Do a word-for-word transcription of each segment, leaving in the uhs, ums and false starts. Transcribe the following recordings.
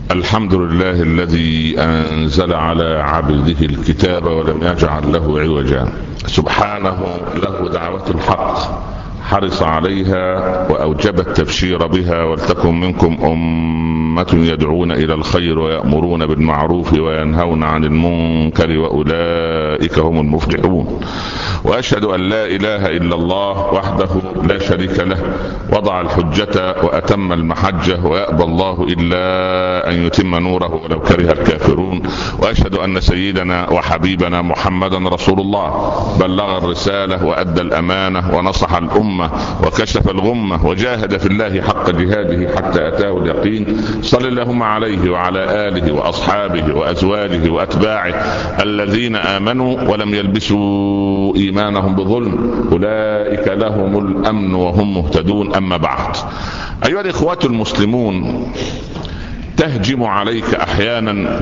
الحمد لله الذي أنزل على عبده الكتاب ولم يجعل له عوجا، سبحانه له دعوة الحق حرص عليها وأوجب التبشير بها، ولتكن منكم أمة يدعون إلى الخير ويأمرون بالمعروف وينهون عن المنكر وأولئك هم المفلحون. وأشهد أن لا إله إلا الله وحده لا شريك له، وضع الحجة وأتم المحجة، ويأبى الله إلا أن يتم نوره ولو كره الكافرون. وأشهد أن سيدنا وحبيبنا محمدا رسول الله، بلغ الرسالة وأدى الأمانة ونصح الأمة وكشف الغمة وجاهد في الله حق جهاده حتى أتاه اليقين. صل اللهم عليه وعلى آله وأصحابه وأزواجه وأتباعه الذين آمنوا ولم يلبسوا إيمانهم بظلم، أولئك لهم الأمن وهم مهتدون. أما بعد، أيها الإخوة المسلمون، تهجم عليك أحيانا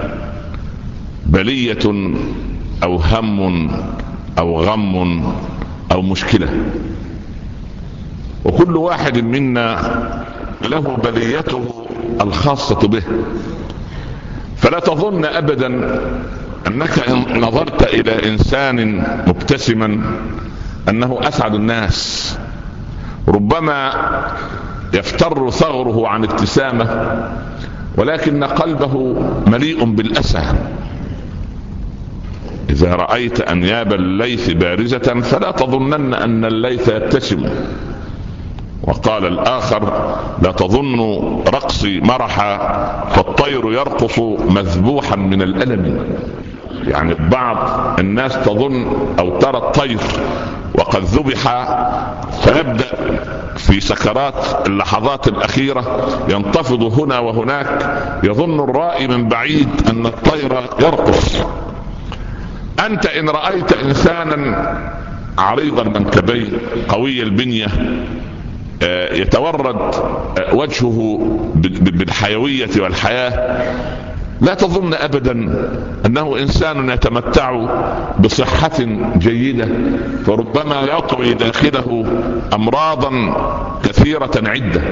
بلية أو هم أو غم أو مشكلة، وكل واحد منا له بليته الخاصة به. فلا تظن أبدا أنك إن نظرت إلى إنسان مبتسما أنه أسعد الناس. ربما يفتر ثغره عن ابتسامة، ولكن قلبه مليء بالأسى. إذا رأيت أنياب الليث بارزة فلا تظنن أن الليث يبتسم. وقال الآخر: لا تظن رقصي مرحا فالطير يرقص مذبوحا من الألم. يعني بعض الناس تظن أو ترى الطير وقد ذبح، فيبدأ في سكرات اللحظات الأخيرة ينتفض هنا وهناك، يظن الرائي من بعيد أن الطير يرقص. أنت إن رأيت إنسانا عريض المنكبين قوي البنية يتورد وجهه بالحيوية والحياة، لا تظن أبدا أنه إنسان يتمتع بصحة جيدة، فربما يطوي داخله أمراضا كثيرة عدة.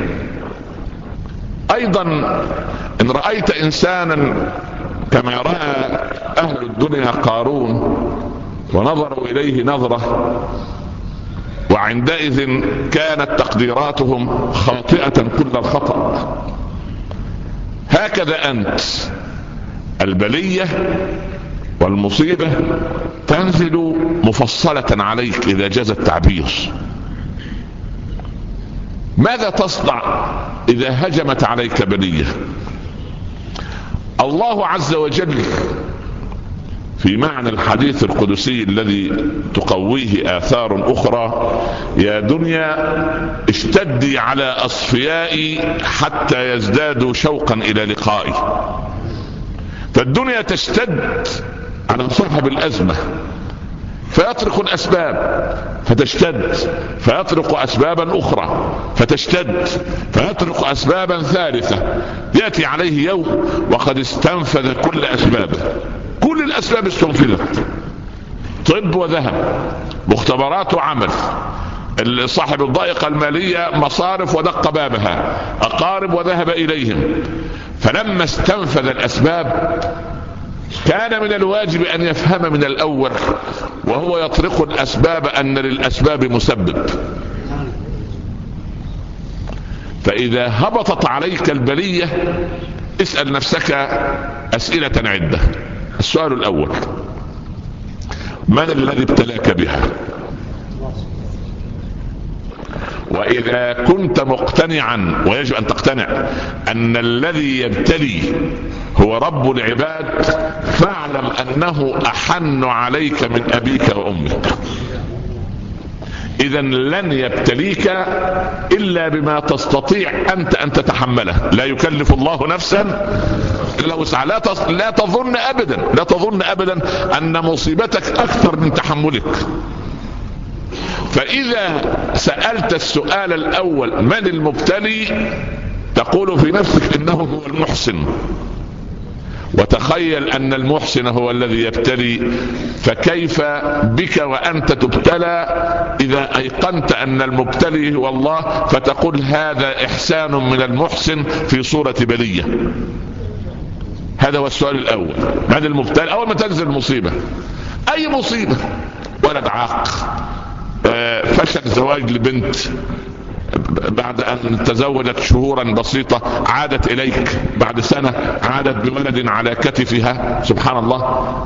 أيضا إن رأيت إنسانا كما رأى أهل الدنيا قارون ونظروا إليه نظرة، وعندئذ كانت تقديراتهم خاطئة كل الخطأ. هكذا أنت، البلية والمصيبة تنزل مفصلة عليك إذا جاز التعبير. ماذا تصنع إذا هجمت عليك بلية؟ الله عز وجل في معنى الحديث القدسي الذي تقويه آثار أخرى: يا دنيا اشتدي على أصفيائي حتى يزدادوا شوقا إلى لقائي. فالدنيا تشتد على صاحب الأزمة فيطرق الأسباب فتشتد، فيطرق أسبابا أخرى فتشتد، فيطرق أسبابا ثالثة. يأتي عليه يوم وقد استنفذ كل أسبابه، كل الأسباب استنفذت، طب وذهب، مختبرات وعمل، صاحب الضائقة المالية مصارف ودق بابها، أقارب وذهب إليهم. فلما استنفذ الأسباب كان من الواجب أن يفهم من الأول وهو يطرق الأسباب أن للأسباب مسبب. فإذا هبطت عليك البلية اسأل نفسك أسئلة عدة. السؤال الأول: من الذي ابتلاك بها؟ وإذا كنت مقتنعا، ويجب أن تقتنع أن الذي يبتلي هو رب العباد، فاعلم أنه أحن عليك من أبيك وأمك. إذا لن يبتليك إلا بما تستطيع أنت أن تتحمله. لا يكلف الله نفسا إلا وسعها. لا, لا تظن أبدا لا تظن أبدا أن مصيبتك أكثر من تحملك. فإذا سألت السؤال الأول: من المبتلي؟ تقول في نفسك إنه هو المحسن، وتخيل أن المحسن هو الذي يبتلي. فكيف بك وأنت تبتلى إذا أيقنت أن المبتلي هو الله، فتقول هذا إحسان من المحسن في صورة بلية. هذا هو السؤال الاول. من المبتلى؟ اول ما تنزل المصيبه، اي مصيبه، ولد عاق، فشل زواج لبنت بعد ان تزوجت شهورا بسيطة، عادت اليك بعد سنة، عادت بولد على كتفها، سبحان الله.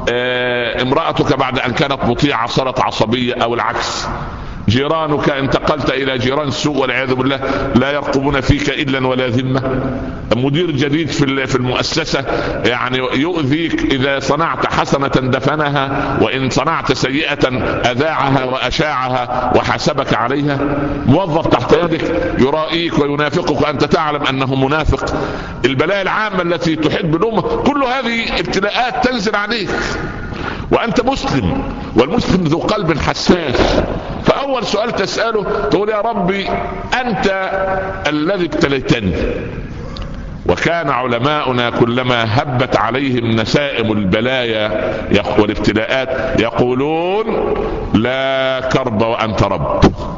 امرأتك بعد ان كانت مطيعة صارت عصبية، او العكس. جيرانك انتقلت الى جيران سوء والعياذ بالله، لا يرقبون فيك الا ولا ذمه. مدير جديد في في المؤسسه يعني يؤذيك، اذا صنعت حسنه دفنها، وان صنعت سيئه اذاعها واشاعها وحاسبك عليها. موظف تحت يدك يرائيك وينافقك وانت تعلم انه منافق. البلاء العامه التي تحب الامه، كل هذه ابتلاءات تنزل عليك وانت مسلم، والمسلم ذو قلب حساس. فاول سؤال تسأله تقول يا ربي انت الذي ابتليتني. وكان علماؤنا كلما هبت عليهم نسائم البلايا والابتلاءات يقولون لا كرب وانت رب،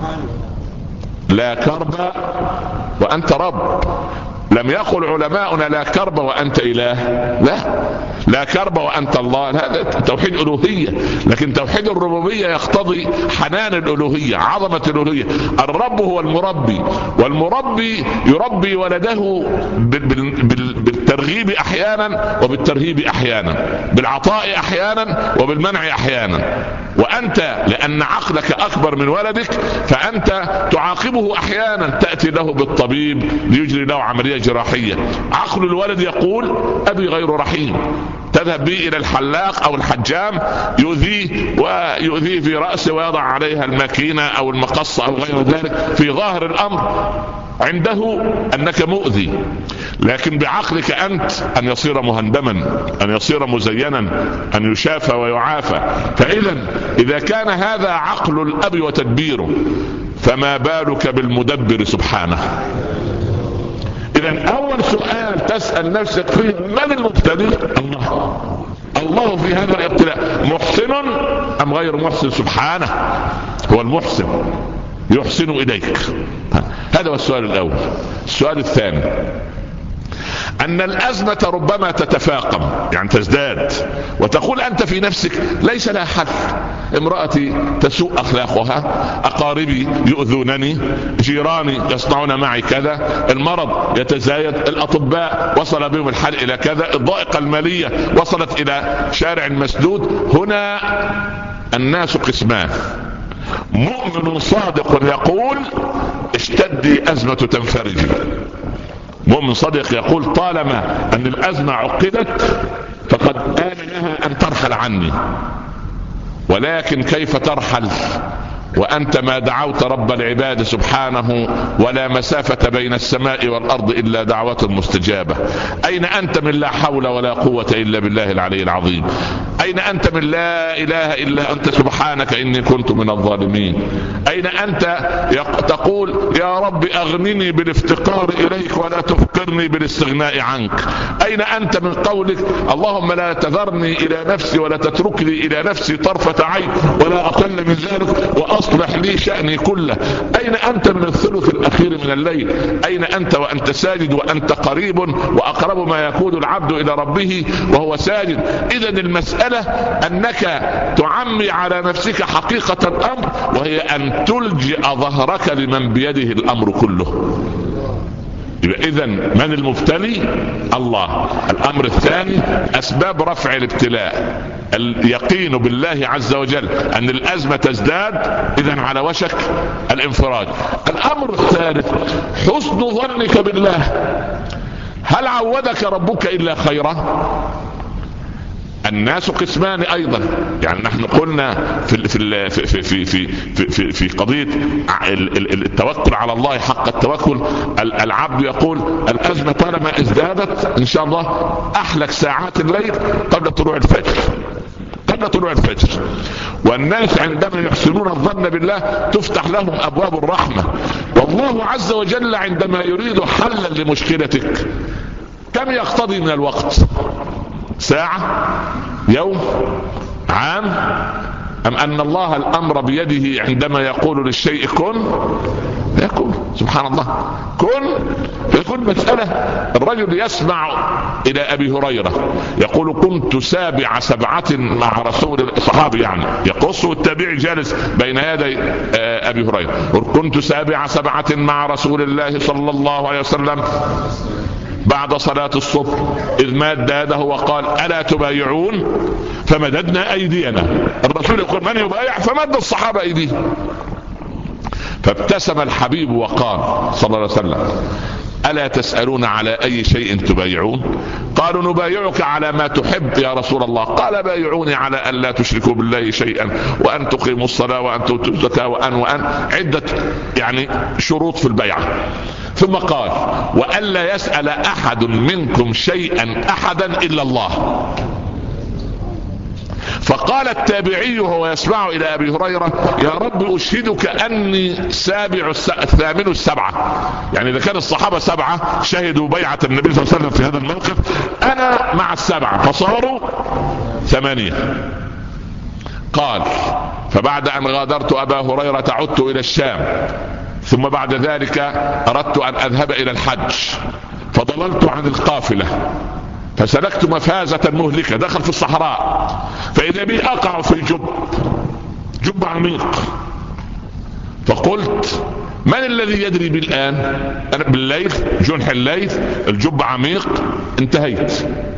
لا كرب وانت رب. لم يقل علماؤنا لا كرب وانت اله، لا، لا كرب وانت الله. هذا توحيد الوهيه، لكن توحيد الربوبيه يقتضي حنان الالوهيه، عظمه الالوهيه. الرب هو المربي، والمربي يربي ولده بالترغيب احيانا وبالترهيب احيانا، بالعطاء احيانا وبالمنع احيانا. وانت لان عقلك اكبر من ولدك فانت تعاقبه احيانا، تاتي له بالطبيب ليجري له عمليه جراحيه، عقل الولد يقول ابي غير رحيم، تذهب به الى الحلاق او الحجام يؤذيه ويؤذيه في راسه ويضع عليها الماكينه او المقص او غير ذلك. في ظاهر الامر عنده انك مؤذي، لكن بعقلك انت ان يصير مهندما، ان يصير مزينا، ان يشافى ويعافى. فاذا اذا كان هذا عقل الاب وتدبيره، فما بالك بالمدبر سبحانه. إذن أول سؤال تسأل نفسك فيه من المبتلي؟ الله. الله في هذا الابتلاء محسن أم غير محسن؟ سبحانه هو المحسن، يحسن إليك. هذا هو السؤال الأول. السؤال الثاني أن الأزمة ربما تتفاقم، يعني تزداد، وتقول أنت في نفسك ليس لها حل. امرأتي تسوء أخلاقها، أقاربي يؤذونني، جيراني يصنعون معي كذا، المرض يتزايد، الأطباء وصل بهم الحال إلى كذا، الضائقة المالية وصلت إلى شارع مسدود. هنا الناس قسمان: مؤمن صادق يقول اشتدي أزمة تنفرجي. مؤمن صادق يقول طالما أن الأزمة عقدت فقد آن لها أن ترحل عني. ولكن كيف ترحل وأنت ما دعوت رب العباد سبحانه؟ ولا مسافة بين السماء والأرض إلا دعوة مستجابة. أين أنت من لا حول ولا قوة إلا بالله العلي العظيم؟ أين أنت من لا إله إلا أنت سبحانك إني كنت من الظالمين؟ أين أنت تقول يا رب أغنني بالافتقار إليك ولا تفقرني بالاستغناء عنك؟ أين أنت من قولك اللهم لا تذرني إلى نفسي ولا تتركني إلى نفسي طرفة عين ولا أقل من ذلك وأصلح لي شأني كله؟ أين أنت من الثلث الأخير من الليل؟ أين أنت وأنت ساجد وأنت قريب وأقرب ما يكون العبد إلى ربه وهو ساجد؟ إذن المسألة أنك تعمي على نفسك حقيقة الأمر، وهي أن تلجئ ظهرك لمن بيده الأمر كله. إذن من المبتلي؟ الله. الأمر الثاني أسباب رفع الابتلاء: اليقين بالله عز وجل أن الأزمة تزداد، إذن على وشك الانفراج. الأمر الثالث حسن ظنك بالله. هل عودك ربك إلا خيرا؟ الناس قسمان ايضا، يعني نحن قلنا في في في في في في, في قضيه التوكل على الله حق التوكل. العبد يقول الازمه طالما ازدادت ان شاء الله احلك ساعات الليل قبل طلوع الفجر، قبل طلوع الفجر. والناس عندما يحسنون الظن بالله تفتح لهم ابواب الرحمه. والله عز وجل عندما يريد حلا لمشكلتك كم يقتضي من الوقت؟ ساعة؟ يوم؟ عام؟ أم أن الله الأمر بيده عندما يقول للشيء كن يكون سبحان الله كن يكون مسألة. الرجل يسمع إلى أبي هريرة يقول كنت سابع سبعة مع رسول الصحابي، يعني يقص والتابعي جالس بين يدي أبي هريرة، كنت سابع سبعة مع رسول الله صلى الله عليه وسلم بعد صلاة الصبح إذ ماد يده وقال ألا تبايعون؟ فمددنا أيدينا. الرسول يقول من يبايع؟ فمد الصحابة أيديهم. فابتسم الحبيب وقال صلى الله عليه وسلم ألا تسألون على أي شيء تبايعون؟ قالوا نبايعك على ما تحب يا رسول الله. قال بايعوني على أن لا تشركوا بالله شيئا وأن تقيموا الصلاة وأن تؤتوا الزكاة وأن وأن عدة يعني شروط في البيعة. ثم قال وألا يسأل أحد منكم شيئا أحدا إلا الله. فقال التابعي وهو يسمع إلى أبي هريرة يا رب أشهدك أني سابع الثامن السبعة، يعني إذا كان الصحابة سبعة شهدوا بيعة النبي صلى الله عليه وسلم في هذا الموقف، أنا مع السبعة فصاروا ثمانية. قال فبعد أن غادرت أبا هريرة عدت إلى الشام، ثم بعد ذلك أردت أن أذهب إلى الحج فضللت عن القافلة فسلكت مفازة مهلكة دخل في الصحراء، فإذا بي أقع في جب جب عميق، فقلت من الذي يدري بي الآن؟ أنا بالليل جنح الليل الجب عميق انتهيت.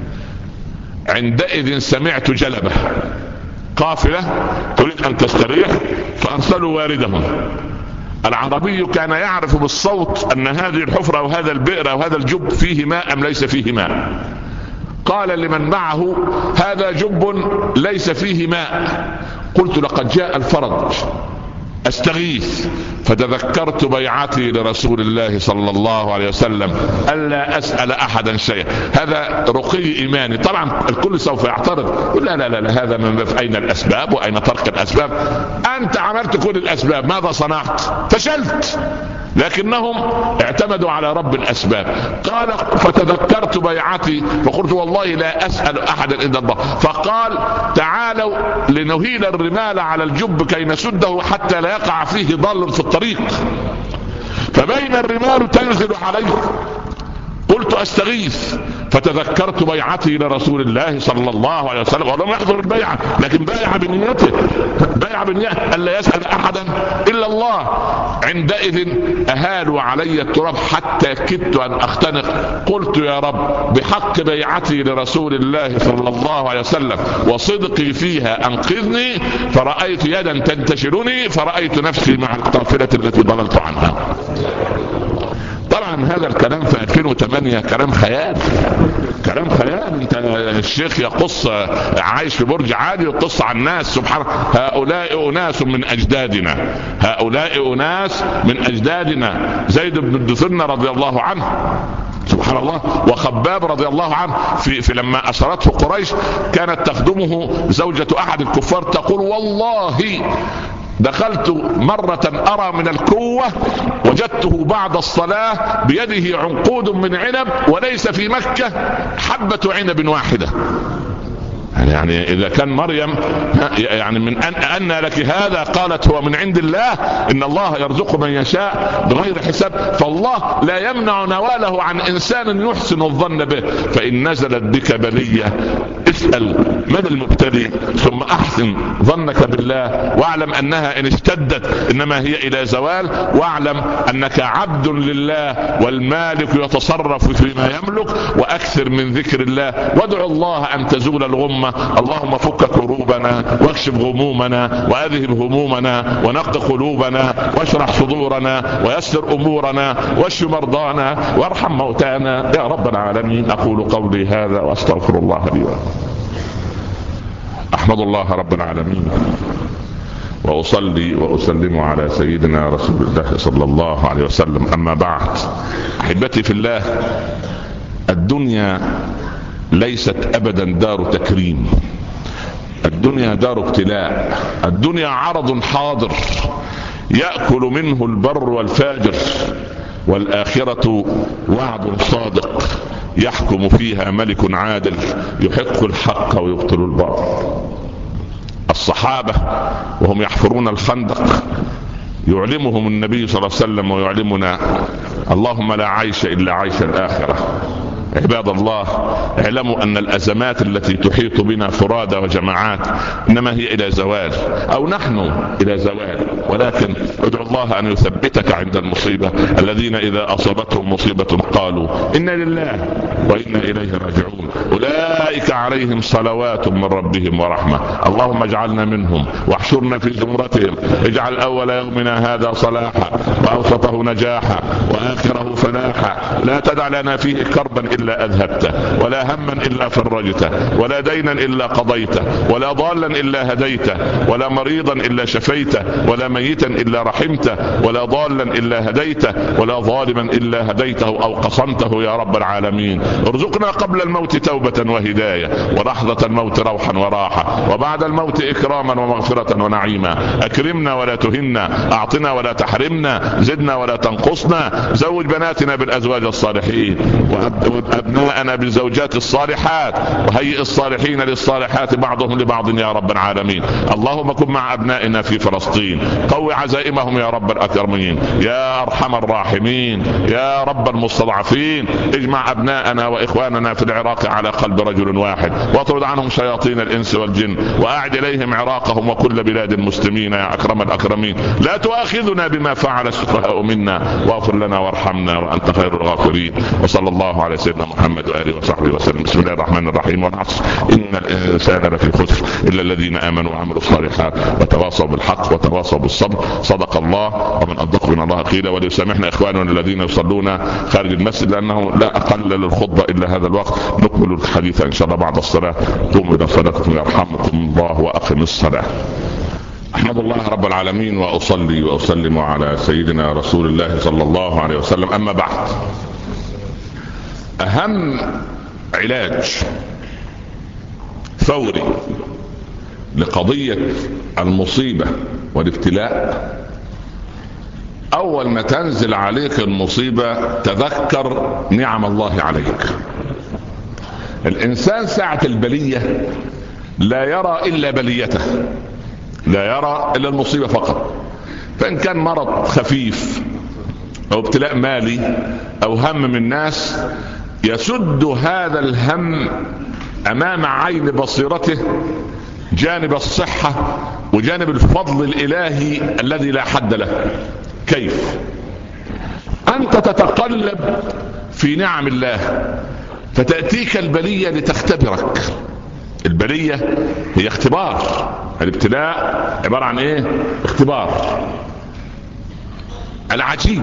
عندئذ سمعت جلبة قافلة تريد أن تستريح فأرسلوا واردهم. العربي كان يعرف بالصوت أن هذه الحفرة أو هذا البئر أو هذا الجب فيه ماء أم ليس فيه ماء. قال لمن معه هذا جب ليس فيه ماء. قلت لقد جاء الفرج استغيث، فتذكرت بيعتي لرسول الله صلى الله عليه وسلم ألا أسأل أحدا شيئا. هذا رقي إيماني. طبعا الكل سوف يعترض لا لا لا, لا هذا من أين الأسباب وأين ترك الأسباب؟ أنت عملت كل الأسباب ماذا صنعت؟ فشلت. لكنهم اعتمدوا على رب الأسباب. قال فتذكرت بيعتي فقلت والله لا أسأل أحدا إلا الله. فقال تعالوا لنهيل الرمال على الجب كي نسده حتى لا يقع فيه ضال في الطريق. فبين الرمال تنزل عليه. قلت أستغيث، فتذكرت بيعتي لرسول الله صلى الله عليه وسلم ولم يحضر البيعة لكن بايع بنيته، بايع بنيته ألا يسأل أحدا إلا الله. عندئذ أهالوا علي التراب حتى كدت أن أختنق. قلت يا رب بحق بيعتي لرسول الله صلى الله عليه وسلم وصدقي فيها أنقذني. فرأيت يدا تنتشرني فرأيت نفسي مع القافلة التي ضللت عنها. طبعا هذا الكلام في ألفين وثمانية كلام خيال، كلام خيال. انت الشيخ يقص عايش في برج عالي ويقص عن الناس سبحان هؤلاء أناس من أجدادنا، هؤلاء أناس من أجدادنا. زيد بن الدثنة رضي الله عنه سبحان الله، وخباب رضي الله عنه في, في لما أسرته قريش كانت تخدمه زوجة أحد الكفار تقول والله دخلت مرة أرى من الكوة وجدته بعد الصلاة بيده عنقود من عنب وليس في مكة حبة عنب واحدة. يعني إذا كان مريم يعني من أن, أن لك هذا قالت هو من عند الله إن الله يرزق من يشاء بغير حساب. فالله لا يمنع نواله عن إنسان يحسن الظن به. فإن نزلت بك بلية اسأل من المبتلي ثم أحسن ظنك بالله واعلم أنها إن اشتدت إنما هي إلى زوال، واعلم أنك عبد لله والمالك يتصرف فيما يملك. وأكثر من ذكر الله وادعو الله أن تزول الغمة. اللهم فك كروبنا واكشف غمومنا وأذهب همومنا ونق قلوبنا واشرح صدورنا ويسر أمورنا واشف مرضانا وارحم موتانا يا رب العالمين. أقول قولي هذا وأستغفر الله لي ولكم. أحمد الله رب العالمين وأصلي وأسلم على سيدنا رسول الله صلى الله عليه وسلم. أما بعد، أحبتي في الله، الدنيا ليست أبدا دار تكريم، الدنيا دار ابتلاء. الدنيا عرض حاضر يأكل منه البر والفاجر، والآخرة وعد صادق يحكم فيها ملك عادل يحق الحق ويبطل الباطل. الصحابة وهم يحفرون الخندق يعلمهم النبي صلى الله عليه وسلم ويعلمنا. اللهم لا عيش إلا عيش الآخرة. عباد الله، اعلموا أن الأزمات التي تحيط بنا فرادى وجماعات إنما هي إلى زوال، أو نحن إلى زوال، ولكن ادعو الله أن يثبتك عند المصيبة. الذين إذا أصابتهم مصيبة قالوا إنا لله وإنا إليه راجعون أولئك عليهم صلوات من ربهم ورحمة. اللهم اجعلنا منهم واحشرنا في زمرتهم. اجعل أول يومنا هذا صلاحا، وأوسطه نجاحا، وآخره فلاحا. لا تدع لنا فيه كربا إلا أذهبته، ولا هما إلا فرجته، ولا دينا إلا قضيته، ولا ضالا إلا هديته، ولا مريضا إلا شفيته، ولا ميتا إلا رحمته، ولا ضالا إلا هديته، ولا ظالما إلا هديته أو قصمته يا رب العالمين. ارزقنا قبل الموت توبة وهداية، ولحظة الموت روحا وراحة، وبعد الموت إكراما ومغفرة ونعيما. أكرمنا ولا تهنا، أعطنا ولا تحرمنا، زدنا ولا تنقصنا. زوج بناتنا بالأزواج الصالحين، وأبناءنا بالزوجات الصالحات، وهيئ الصالحين للصالحات بعضهم لبعض يا رب العالمين. اللهم كن مع أبنائنا في فلسطين، قوي عزائمهم يا رب الأكرمين يا أرحم الراحمين يا رب المستضعفين. اجمع أبناءنا وإخواننا في العراق على قلب رجل واحد، واطرد عنهم شياطين الإنس والجن، وأعد إليهم عراقهم وكل بلاد المسلمين يا أكرم الأكرمين. لا تؤاخذنا بما فعل السفهاء منا، واغفر لنا وارحمنا وأنت خير الغافرين. وصلى الله على سيدنا محمد وآله وصحبه وسلم. بسم الله الرحمن الرحيم. والعصر إن الإنسان لفي خسر إلا الذين آمنوا وعملوا الصالحات وتواصوا بالحق وتواصوا بالصبر. صدق الله ومن أصدق من الله قيلا. وليسامحنا إخواننا الذين يصلون خارج المسجد، لأنه لا أقل للخطبة إلا هذا الوقت. نكمل الحديث إن شاء الله بعد الصلاة. قوموا إلى صلاتكم يرحمكم الله وأقم الصلاة. أحمد الله رب العالمين وأصلي وأسلم على سيدنا رسول الله صلى الله عليه وسلم. أما بعد، أهم علاج فوري لقضية المصيبة والابتلاء، أول ما تنزل عليك المصيبة تذكر نعم الله عليك. الإنسان ساعة البلية لا يرى إلا بليته، لا يرى إلا المصيبة فقط. فإن كان مرض خفيف أو ابتلاء مالي أو هم من الناس، يسد هذا الهم أمام عين بصيرته جانب الصحة وجانب الفضل الإلهي الذي لا حد له. كيف؟ أنت تتقلب في نعم الله، فتأتيك البلية لتختبرك. البلية هي اختبار، الابتلاء عبارة عن ايه؟ اختبار. العجيب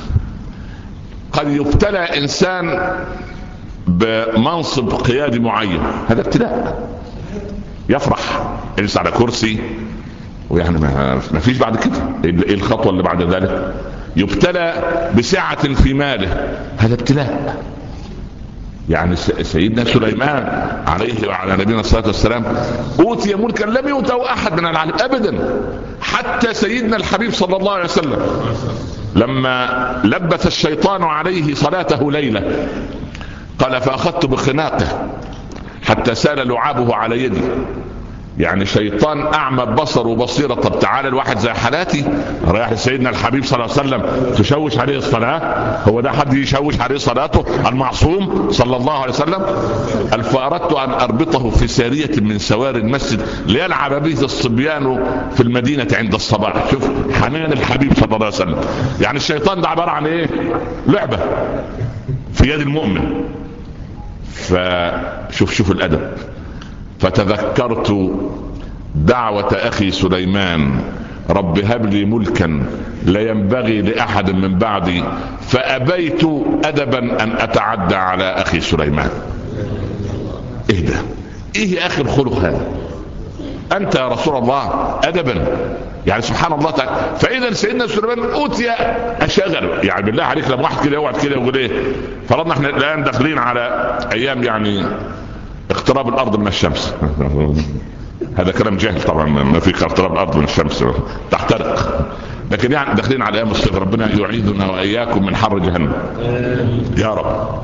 قد يبتلى انسان بمنصب قيادي معين، هذا ابتلاء، يفرح، يجلس على كرسي ويعني ما فيش بعد كده. ايه الخطوة اللي بعد ذلك؟ يبتلى بسعة في ماله، هذا ابتلاء. يعني سيدنا سليمان عليه وعلى نبينا الصلاة والسلام أوتي ملكا لم يؤته أحد من العالم أبدا، حتى سيدنا الحبيب صلى الله عليه وسلم لما لبث الشيطان عليه صلاته ليلة قال فأخذت بخناقه حتى سال لعابه على يدي. يعني شيطان أعمى بصر وبصيرة. طب تعالى الواحد زي حالاتي رايح لسيدنا الحبيب صلى الله عليه وسلم تشوش عليه الصلاة؟ هو ده حد يشوش عليه صلاته؟ المعصوم صلى الله عليه وسلم. فأردت أن أربطه في سارية من سوار المسجد ليلعب به الصبيان في المدينة عند الصباح. شوف حنان الحبيب صلى الله عليه وسلم. يعني الشيطان ده عبارة عن ايه؟ لعبة في يد المؤمن. فشوف شوف الأدب. فتذكرت دعوة أخي سليمان رب هب لي ملكا لا ينبغي لأحد من بعدي، فأبيت أدبا أن أتعدى على أخي سليمان. إيه ده؟ إيه يا أخي الخلق هذا؟ أنت يا رسول الله أدبا، يعني سبحان الله تعالى. فإذا سيدنا سليمان أوتي أشغل. يعني بالله عليك لما واحد كده يقعد كده يقول إيه؟ فرضنا احنا الآن داخلين على أيام يعني اقتراب الارض من الشمس. هذا كلام جاهل طبعا، ما في اقتراب الارض من الشمس تحترق، لكن يعني داخلين على ايام الصيف. ربنا يعيذنا واياكم من حر جهنم يا رب.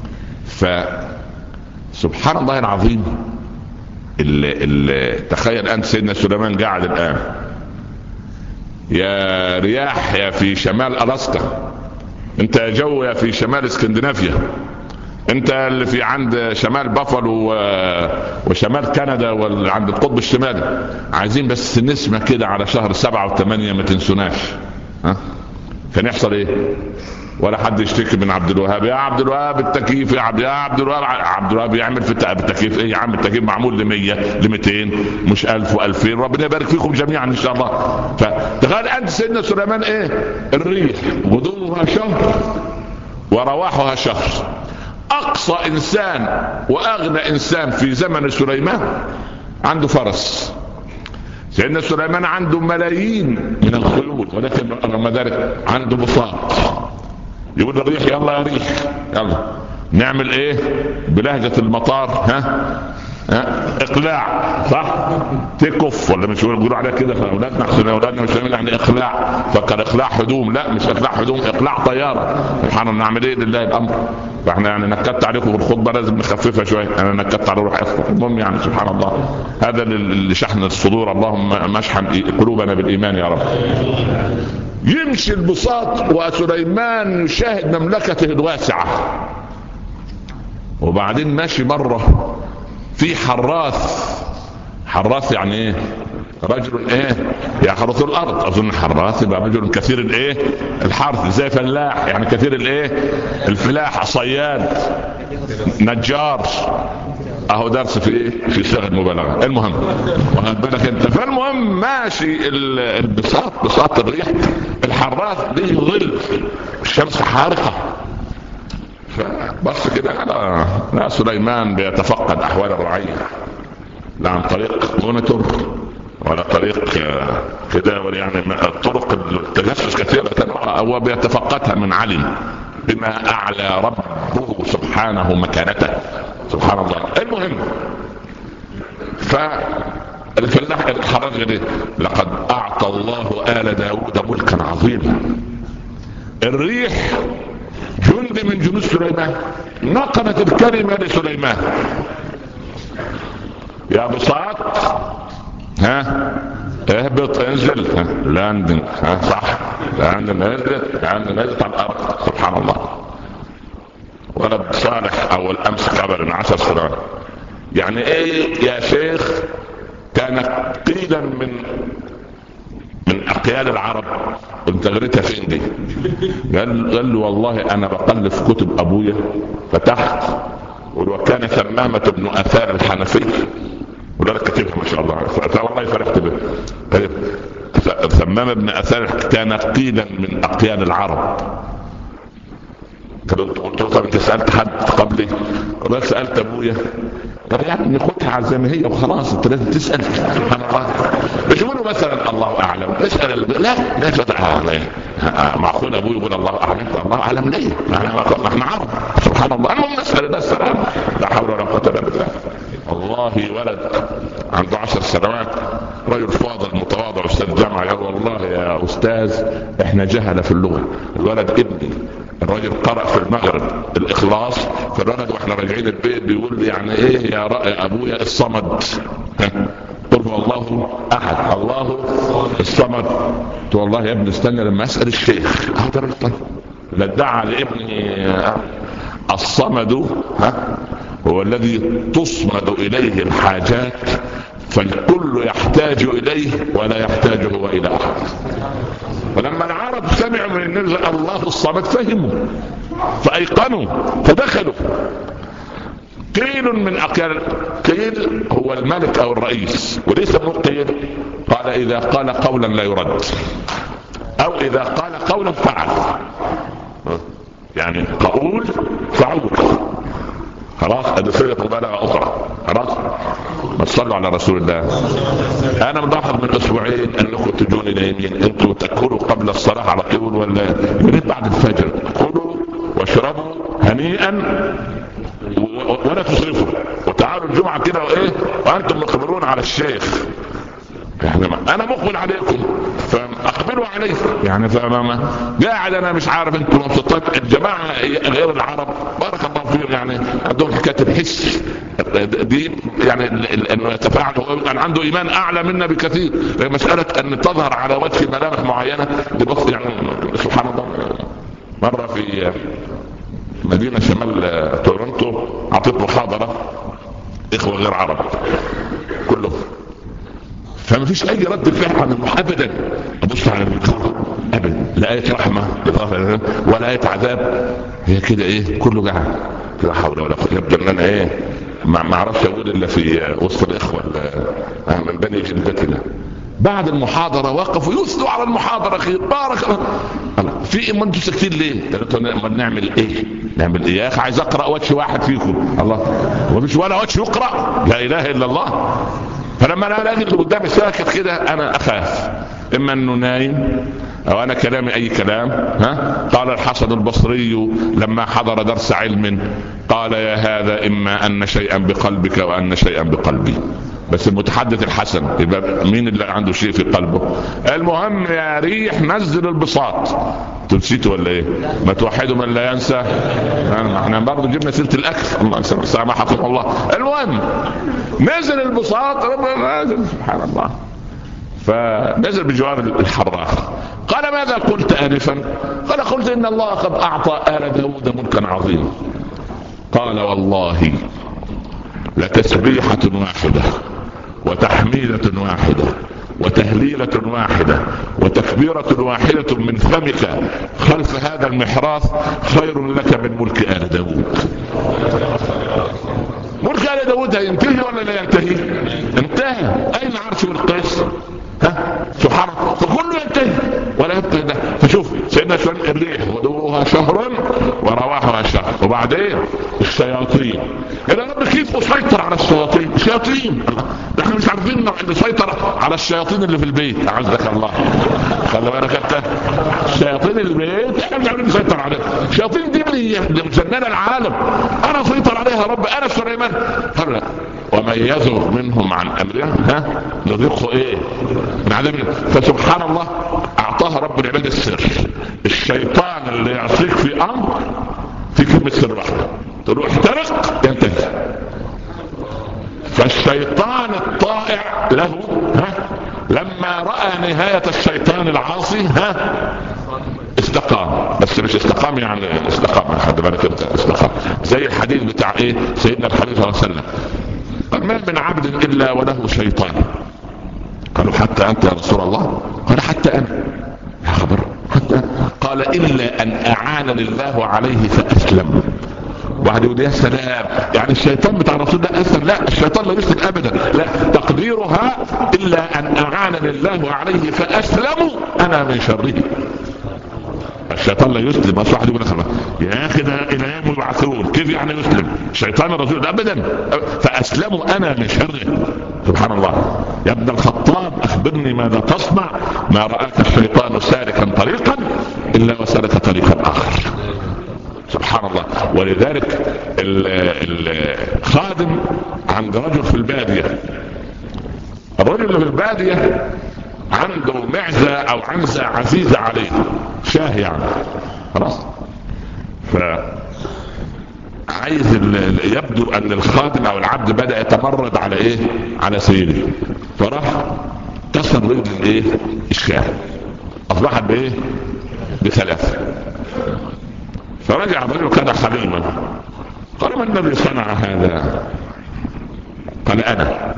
فسبحان الله العظيم. ال ال تخيل انت سيدنا سليمان قاعد الان يا رياح يا في شمال ألاسكا، انت يا جو يا في شمال اسكندنافيا، انت اللي في عند شمال بافالو وشمال كندا وعند القطب الشمالي، عايزين بس نسمة كده على شهر سبعة وثمانية ما تنسوناش. ها كان يحصل ايه؟ ولا حد يشتكي من عبد الوهاب، يا عبد الوهاب التكييف، يا عبد يا عبد الوهاب عبد الوهاب يعمل في التكييف ايه يا عم؟ التكييف معمول ل مية ل مئتين مش ألف وألفين، ربنا يبارك فيكم جميعا ان شاء الله. فتخيل انت سيدنا سليمان ايه؟ الريح غدوها شهر ورواحها شهر. اقصى انسان واغنى انسان في زمن سليمان عنده فرس. سيدنا سليمان عنده ملايين من الخيول، ولكن رغم ذلك عنده بساط. يقول الريح يلا يا ريح يلا نعمل ايه بلهجة المطار؟ ها ها اقلاع، صح؟ تكف ولا مش بيقولوا عليها كده؟ فاولادنا احسن اولادنا مش فاهمين يعني اقلاع، فكر اقلاع هدوم، لا مش اقلاع هدوم، اقلاع طياره. سبحان الله، نعمل ايه لله الامر. فاحنا يعني نكدت عليكم في الخطبه، لازم نخففها شويه، انا نكدت على روح اخوه. المهم يعني سبحان الله، هذا لشحن الصدور. اللهم اشحن قلوبنا بالايمان يا رب. يمشي البساط وسليمان يشاهد مملكته الواسعه، وبعدين ماشي مره في حراث. حراث يعني ايه؟ رجل ايه يحرث الارض. اظن حراث يبقى رجل كثير الايه الحرث، زي فلاح يعني كثير الايه الفلاح، صياد، نجار. اهو درس في ايه في صيغه المبالغه. المهم واخد بالك انت. فالمهم ماشي البساط، بساط الريح، الحراث ليه ظل، الشمس حارقه. فبص كده على لا سليمان بيتفقد احوال الرعيه، لا عن طريق مونيتور ولا طريق كده، يعني طرق التجسس كثيرة هو بيتفقدها من علم بما اعلى ربه سبحانه مكانته. سبحان الله. المهم فالفلاح الحراث غير لقد اعطى الله آل داود ملكا عظيما. الريح جند من جنود سليمان، نقلت الكلمة لسليمان يا بساط ها اهبط انزل لاندن، ها صح لاندن انزل لاندن انزل على الارض. سبحان الله. ولد صالح اول امس قبل من عشر سنوات. يعني ايه يا شيخ؟ كان قيلا من من اقيال العرب. انت قريتها فين دي؟ قال قال له والله انا بقلب في كتب ابويا، فتحت وكان ثمامة بن اثار الحنفي، ولا كتبها ما شاء الله والله فرحت به. ثمامة بن اثار كان قيلا من اقيال العرب. قلت له طب انت سالت حد قبلي؟ قلت سالت ابويا. طب يعني ناخدها على زي ما هي وخلاص، انت لازم تسال. سبحان الله. مش يقولوا مثلا الله اعلم، اسال لا لا تدعى معقول ابوي يقول الله اعلم؟ الله اعلم ليه؟ نحن عرب. سبحان الله. المهم نسال الله السلام. لا حول ولا قوه الا بالله. والله ولد عنده عشر سنوات، رجل فاضل متواضع استاذ جامعه، يقول والله يا استاذ احنا جهله في اللغه. الولد ابني الراجل قرأ في المغرب الاخلاص، فالولد واحنا راجعين البيت بيقول لي يعني ايه يا رأي ابويا الصمد؟ قل هو الله احد الله الصمد. قلت والله يا ابني استنى لما اسال الشيخ. لا ادعى لابني الصمد ها هو الذي تصمد اليه الحاجات، فالكل يحتاج اليه ولا يحتاج هو الى احد. ولما العرب سمعوا من النبي الله الصمد فهموا فايقنوا فدخلوا. قيل من اقيال، قيل هو الملك او الرئيس، وليس من قيل. قال اذا قال قولا لا يرد، او اذا قال قولا فعل، يعني قول فعل. خلاص هذه صيغه مبالغه اخرى. خلاص ما تصلوا على رسول الله. انا ملاحظ من اسبوعين انكم تجوني نايمين، انتم تاكلوا قبل الصلاه على طول ولا يريد بعد الفجر؟ كلوا واشربوا هنيئا ولا تصرفوا، وتعالوا الجمعه كده وايه وانتم مقبلون على الشيخ. يعني انا مقبل عليكم فاقبلوا علي، يعني فانا قاعد انا مش عارف انتم مبسوطين. الجماعه غير العرب بارك الله فيهم يعني عندهم حكايه الحس دي، يعني انه يتفاعل، كان عنده ايمان اعلى منا بكثير. مساله ان تظهر على وجه ملامح معينه دي بس يعني سبحان الله. مره في مدينه شمال تورنتو اعطيت محاضره اخوه غير عرب كلهم، فما فيش اي رد فعل عنهم ابدا. ابص على المقام ابدا، لا ايه رحمه ولا ايه عذاب، هي كده ايه كله قاعد لا حول ولا قوه. يبدو ان انا ايه ما اعرفش اقول الا في وسط الاخوه من بني جلدتنا. بعد المحاضره وقفوا يثنوا على المحاضره خير بارك الله في إيه، ما انتوا ساكتين ليه؟ قلت لهم نعمل ايه؟ نعمل ايه يا اخي؟ عايز اقرا وجه واحد فيكم. الله، ومش ولا وجه يقرا، لا اله الا الله. فلما انا الاقي اللي قدامي ساكت كده انا اخاف اما انه نايم او انا كلامي اي كلام. ها قال الحسن البصري لما حضر درس علم قال يا هذا اما ان شيئا بقلبك وان شيئا بقلبي. بس المتحدث الحسن يبقى مين اللي عنده شيء في قلبه؟ المهم يا ريح نزل البساط. تنسيته ولا ايه؟ ما توحدوا من لا ينسى. احنا برضه جبنا سيره الاكل، الله سامحكم الله. المهم نزل البساط سبحان الله، فنزل بجواب الحراق. قال ماذا قلت آنفا؟ قال قلت إن الله قد أعطى آل داود ملكا عظيما. قال والله لتسبيحة واحدة وتحميدة واحدة وتهليلة واحدة وتكبيرة واحدة من فمك خلف هذا المحراث خير لك من ملك آل داود. ملك آل داود هينتهي ولا لا ينتهي؟ انتهى. أين عرش بالقيس؟ ها سبحان الله، فكله ينتهي ولا يبقى ده. فشوف سيدنا سليمان الريح ودوها شهرا ورواحها شهر، وبعدين الشياطين. يا رب كيف اسيطر على الشياطين؟ الشياطين احنا مش عارفين انه نسيطر على الشياطين اللي في البيت. اعزك الله، خلي بالك انت، الشياطين البيت احنا مش عارفين نسيطر عليها. الشياطين دي اللي مجننه العالم، انا اسيطر عليها رب، انا سليمان. هلا ومن يزغ منهم عن امرها ها نذيقه ايه من عذاب. فسبحان الله اعطاها رب العباد السر. الشيطان اللي يعصيك في امر في كلمه سر واحده تروح احترق ينتهي. فالشيطان الطائع له ها لما راى نهايه الشيطان العاصي ها استقام. بس مش استقام يعني استقام حد بالك انت استقام زي الحديث بتاع ايه سيدنا الحبيب صلى الله عليه وسلم قال ما من عبد الا وله شيطان. قالوا حتى انت يا رسول الله؟ قال حتى انا. يا خبر حتى أنا. قال الا ان اعانني الله عليه فاسلم. واحد يقول يا سلام، يعني الشيطان بتاع الرسول ده اسلم؟ لا، الشيطان لا يسلم ابدا، لا، تقديرها الا ان اعانني الله عليه فاسلم انا من شره. الشيطان لا يسلم. بس واحد يقول لك يا اخي ده الى يوم يبعثون، كيف يعني يسلم؟ شيطان الرسول ده ابدا، فاسلموا انا من شره. سبحان الله. يا ابن الخطاب اخبرني ماذا تصنع؟ ما راك الشيطان سالكا طريقا الا وسلك طريقا اخر. سبحان الله. ولذلك الخادم عند رجل في الباديه، الرجل اللي في الباديه عنده معزة او عنزة عزيزة عليه، شاه يعني خلاص، فعايز يبدو ان الخادم او العبد بدأ يتمرد على ايه على سيده، فراح كسر رجل الايه الشاه، اصبحت بايه بثلاثة. فرجع الرجل كان حليما قال ما النبي صنع هذا؟ قال انا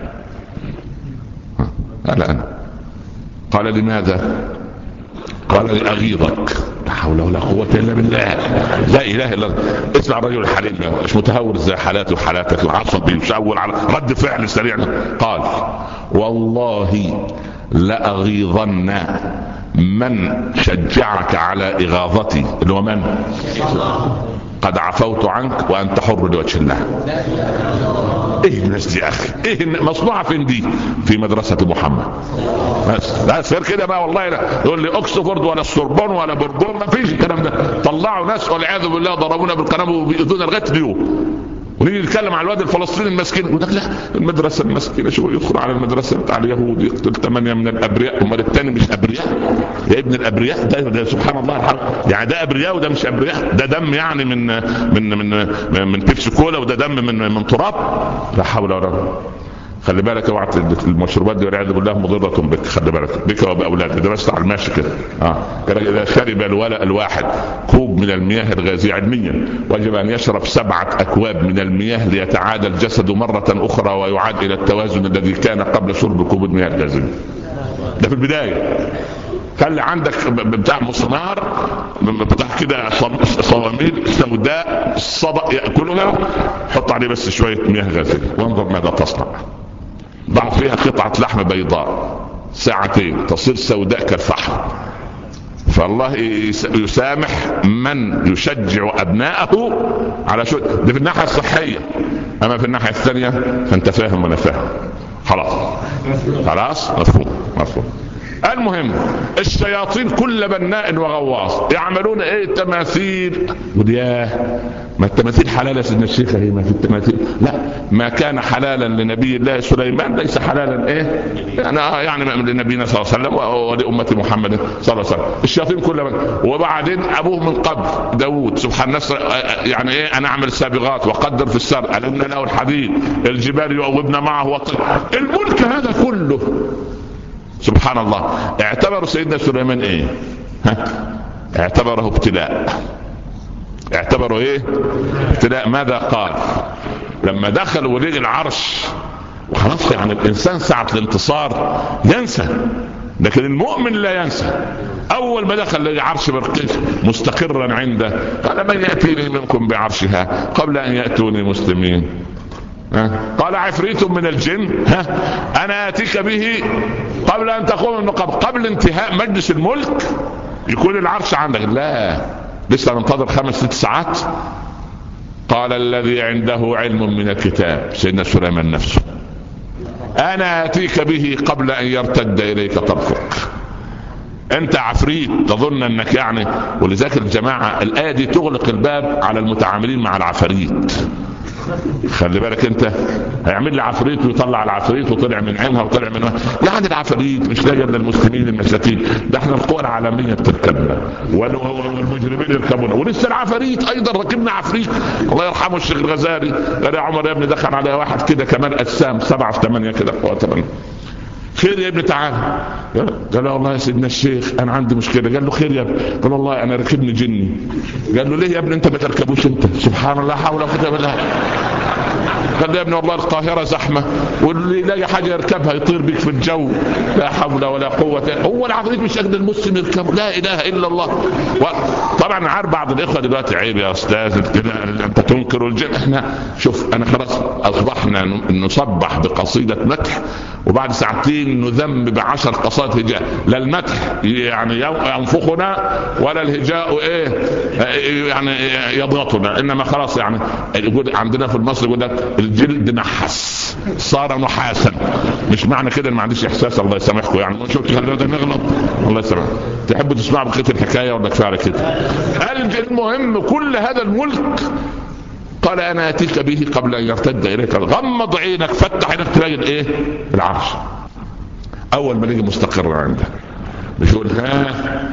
قال انا قال لماذا؟ قال لأغيظك. لا حول ولا قوة إلا بالله، لا إله إلا الله. اسمع الرجل الحليم مش متهور زي حالاتي وحالاتك العصبي يسأول على رد فعل سريع. قال والله لأغيظن من شجعك على إغاظتي، اللي هو من؟ قد عفوت عنك وأنت حر لوجه الله. ايه الناس دي يا اخي؟ ايه مصنوعه فين دي؟ في مدرسه محمد بس. لا سير كده بقى والله، لا يقول لي اوكسفورد ولا السوربون ولا بوربون، ما فيش الكلام ده. طلعوا ناس والعياذ بالله ضربونا بالقلم وبيؤذونا لغايه اليوم، ونيجي نتكلم على الواد الفلسطيني المسكين يقول لك لا المدرسه المسكينه، شو يدخل على المدرسه بتاع اليهود يقتل ثمانيه من الابرياء، امال الثاني مش ابرياء يا ابن الابرياء؟ ده, ده سبحان الله الحرب. يعني ده ابرياء وده مش ابرياء، ده دم يعني من من من من بيبسي كولا وده دم من من تراب. لا حول ولا قوه. خلي بالك اوعى المشروبات دي والعياذ بالله مضره بك، خلي بالك بك وباولادك. ده بس على الماشي كده. اه اذا شرب الولد الواحد كوب من المياه الغازيه علميا وجب ان يشرب سبعه اكواب من المياه ليتعادل جسده مره اخرى ويعاد الى التوازن الذي كان قبل شرب كوب المياه الغازيه. ده في البدايه. خلي عندك بتاع مسمار بتاع كده صواميل سوداء الصدأ ياكلها، حط عليه بس شويه مياه غازيه وانظر ماذا تصنع. ضع فيها قطعه لحم بيضاء ساعتين تصير سوداء كالفحم. فالله يسامح من يشجع ابناءه على شو ده في الناحيه الصحيه. اما في الناحيه الثانيه فانت فاهم وانا فاهم. خلاص خلاص مفهوم مفهوم. المهم الشياطين كل بناء وغواص يعملون ايه؟ تماثيل. ودياه ما التماثيل حلال يا سيدنا الشيخ؟ هي ما في التماثيل لا، ما كان حلالا لنبي الله سليمان ليس حلالا ايه يعني, يعني لنبينا صلى الله عليه وسلم ولأمة محمد صلى الله عليه وسلم. الشياطين كل بناء. وبعدين ابوه من قبل داود سبحان النصر يعني ايه؟ انا اعمل سابغات وقدر في السر ألمنا له الحديد الجبال يؤوبن معه وطل. الملك هذا كله سبحان الله اعتبروا سيدنا سليمان ايه؟ ها؟ اعتبره ابتلاء. اعتبروا ايه؟ ابتلاء. ماذا قال لما دخل ولي العرش؟ وخلاص يعني الانسان ساعة الانتصار ينسى، لكن المؤمن لا ينسى. اول ما دخل للعرش برقيس مستقرا عنده قال من يأتيني منكم بعرشها قبل ان يأتوني مسلمين؟ قال عفريت من الجن ها انا اتيك به قبل ان تقوم من مقام. قبل انتهاء مجلس الملك يكون العرش عندك. لا لسه ننتظر خمس ست ساعات. قال الذي عنده علم من الكتاب سيدنا سليمان نفسه انا اتيك به قبل ان يرتد اليك طرفك. انت عفريت تظن انك يعني. ولذلك الجماعه الايه دي تغلق الباب على المتعاملين مع العفاريت. خلي بالك انت هيعمل لي عفريت ويطلع العفريت وطلع من عينها وطلع من يعني العفريت مش لاقي الا المسلمين المساكين. ده احنا القوى العالميه بتركبنا والمجرمين يركبونا ولسه العفاريت ايضا ركبنا عفريت. الله يرحمه الشيخ الغزالي قال يا عمر يا ابني دخل على واحد كده كمان اجسام سبعه في ثمانيه كده قوه. خير يا ابني تعال. قال له والله يا سيدنا الشيخ انا عندي مشكله. قال له خير يا ابني؟ قال والله انا ركبني جني. قال له ليه يا ابني انت ما تركبوش انت؟ سبحان الله حول ولا قوه الا بالله. قال له يا ابني والله القاهره زحمه واللي يلاقي حاجه يركبها يطير بك في الجو لا حول ولا قوه. هو العفريت مش قد المسلم يركب؟ لا اله الا الله. طبعا عارف بعض الاخوه دلوقتي عيب يا استاذ كده انت تنكر الجن. احنا شوف انا خلاص اصبحنا نصبح بقصيده مدح وبعد ساعتين نذم بعشر قصائد هجاء. لا المدح يعني ينفخنا ولا الهجاء ايه يعني يضغطنا، انما خلاص يعني يقول عندنا في مصر يقول لك الجلد نحس صار نحاسا. مش معنى كده ما عنديش احساس الله يسامحكم يعني ما شفت هذا نغلط الله يسامحك. تحبوا تسمعوا بقيه الحكايه ولا كفايه على كده؟ المهم كل هذا الملك قال انا اتيك به قبل ان يرتد اليك. غمض عينك فتح عينك تلاقي الايه؟ العرش. اول ما نيجي مستقر عنده بيقول ها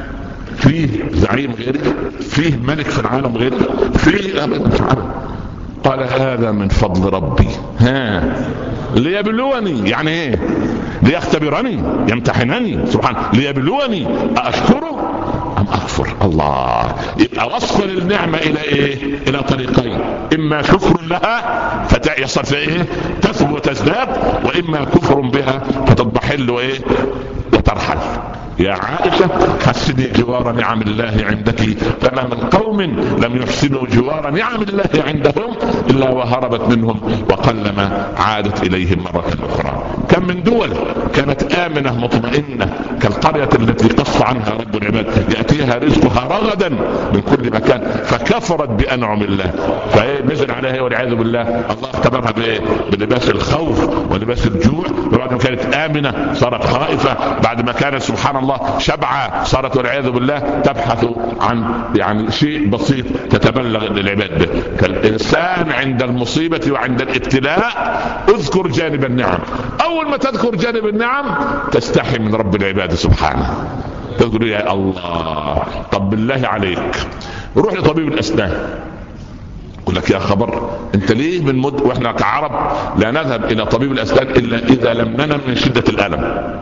فيه زعيم غيري؟ فيه ملك في العالم غيري؟ فيه ملك في العالم؟ قال هذا من فضل ربي ها ليبلوني. يعني ايه؟ ليختبرني يمتحنني سبحانه. ليبلوني أأشكره أم أكفر. الله. يبقى وصف للنعمة إلى إيه؟ إلى طريقين. إما شكر لها فتيصل في إيه؟ تثبت وتزداد، وإما كفر بها فتضحل وإيه؟ وترحل. يا عائشة حسني جوار نعم الله عندك فما من قوم لم يحسنوا جوار نعم الله عندهم إلا وهربت منهم وقلما عادت إليهم مرة أخرى. كم من دول كانت آمنة مطمئنة كالقرية التي قص عنها رب العباد يأتيها رزقها رغدا من كل مكان فكفرت بأنعم الله فنزل عليها والعياذ بالله الله اختبرها بلباس الخوف ولباس الجوع. بعد ما كانت آمنة صارت خائفة، بعد ما كانت سبحان الله شبعة صارت والعياذ بالله تبحث عن يعني شيء بسيط تتبلغ للعباد به. كالإنسان عند المصيبة وعند الابتلاء اذكر جانب النعم. أول ما تذكر جانب النعم تستحي من رب العباد سبحانه، تقول يا الله. طب بالله عليك روح لطبيب الأسنان يقول لك يا خبر انت ليه من مد واحنا كعرب لا نذهب الى طبيب الأسنان الا اذا لم ننم من شدة الألم.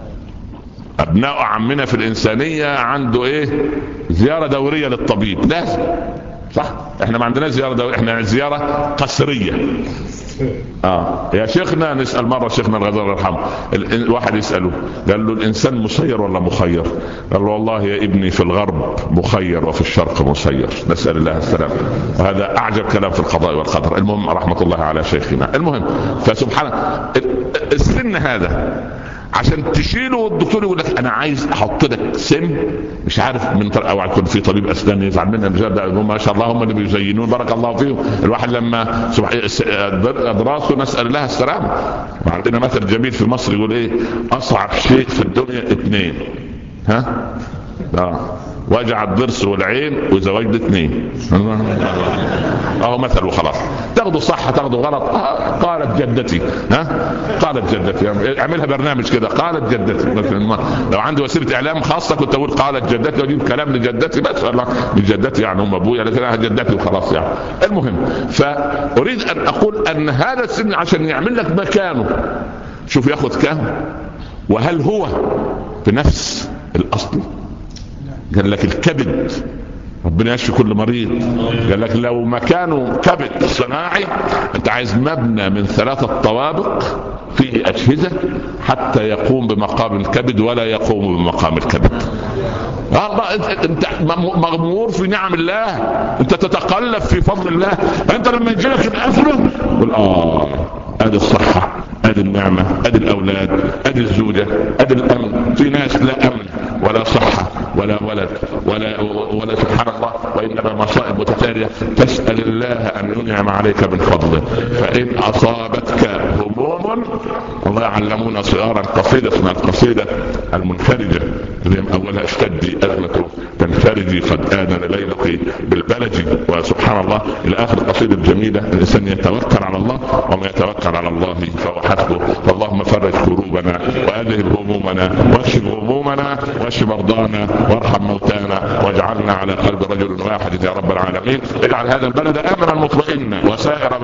ابناء عمنا في الإنسانية عنده ايه زيارة دورية للطبيب لازم، صح؟ احنا ما عندناش زيارة دورية، احنا زيارة قسرية. اه يا شيخنا نسأل مرة شيخنا الغزال يرحمه، الواحد يسأله قال له الانسان مسير ولا مخير؟ قال له والله يا ابني في الغرب مخير وفي الشرق مسير، نسأل الله السلامة. وهذا اعجب كلام في القضاء والقدر. المهم رحمة الله على شيخنا. المهم فسبحان السن هذا عشان تشيله والدكتور يقول لك انا عايز احط لك سم مش عارف من طرق، او يكون في طبيب اسنان يزعل منها هم ما شاء الله هم اللي بيزينون بارك الله فيهم. الواحد لما دراسه نسال الله السلامه. وعندنا مثل جميل في مصر يقول ايه اصعب شيء في الدنيا اثنين، ها اه وجع الضرس والعين وزواج اثنين. اهو مثل وخلاص. تاخده صح تاخده غلط. آه قالت جدتي، ها قالت جدتي، اعملها برنامج كده قالت جدتي. لو عندي وسيله اعلام خاصه كنت اقول قالت جدتي واجيب كلام لجدتي بس والله لجدتي يعني هم ابويا، لكن انا جدتي وخلاص يعني. المهم فاريد ان اقول ان هذا السن عشان يعمل لك مكانه شوف ياخذ كام، وهل هو بنفس الاصل؟ قال لك الكبد ربنا يشفي كل مريض. قال لك لو مكانه كبد صناعي انت عايز مبنى من ثلاثة طوابق فيه اجهزة حتى يقوم بمقام الكبد ولا يقوم بمقام الكبد. الله انت مغمور في نعم الله، انت تتقلب في فضل الله. انت لما يجي لك الأزمة قل اه ادي الصحة ادي النعمة ادي الاولاد ادي الزوجة ادي الامن. في ناس لا امن ولا صحة ولا ولد ولا ولا سبحان الله، وانما مصائب متتالية. تسأل الله ان ينعم عليك من فضله. فان اصابتك هموم، الله يعلمون صغارا قصيدة اسمها القصيدة المنفرجة اللي اولها اشتدي ازمة تنفرجي قد آذن ليلك بالبلج، وسبحان الله الى اخر القصيدة الجميلة. الانسان يتوكل على الله وما يتوكل على الله فهو حسبه. فاللهم فرج كروبنا واذهب همومنا واشف همومنا واشف مرضانا وارحم موتانا واجعلنا على قلب رجل واحد يا رب العالمين. اجعل هذا البلد امنا مطمئنا وسائر